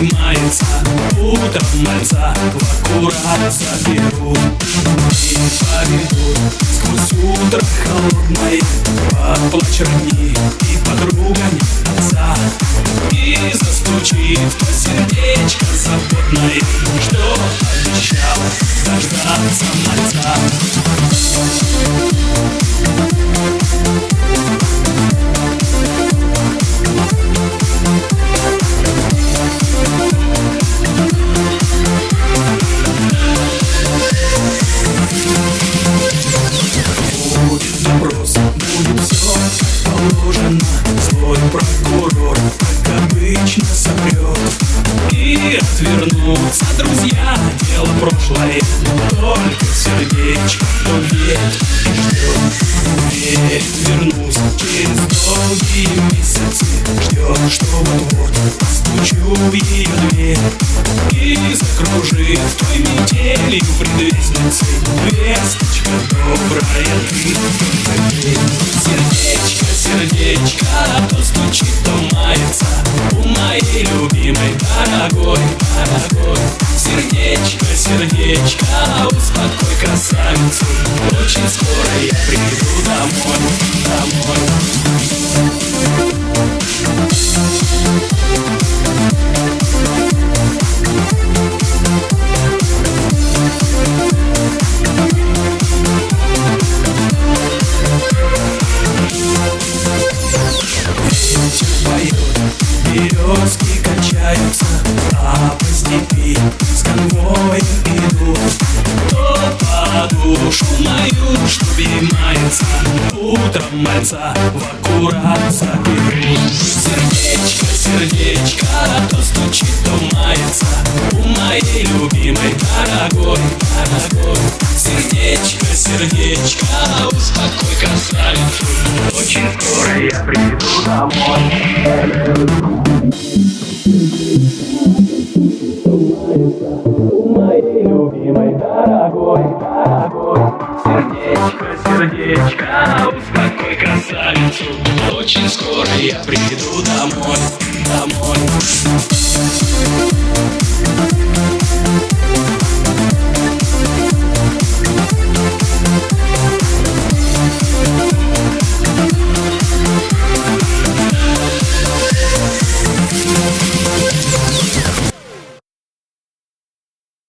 обнимается. Утром мальца в аккурат заберу и поведу сквозь утро холодное, под плач родни и подругами отца. И застучит в то сердечко заботное, что обещал дождаться мальца. Будет допрос, будет все как положено. Злой прокурор, как обычно, соврет. И отвернутся друзья, дело прошлое. Только сердечко, кто верит и ждет. Верит, вернусь через долгие месяцы. Ждет, что вот-вот постучу в ее дверь. И закружит в той метелью предвестницей весточка добрая ты. Сердечко, сердечко, то стучит, то мается у моей любимой, дорогой, дорогой. Сердечко, сердечко, успокой красавицу. Очень скоро я приду домой, домой. Березки качаются, а по степи с конвоем идут. То по душу мою, что обнимается, утром мальца в аккурат заберут. Сердечко, сердечко, то стучит, то мается у моей любимой, дорогой, дорогой. Сердечко, сердечко, успокой красавицу. Очень скоро я приду домой. У моей любимой, дорогой, дорогой. Сердечко, сердечко, успокой красавицу. Очень скоро я приду домой, домой.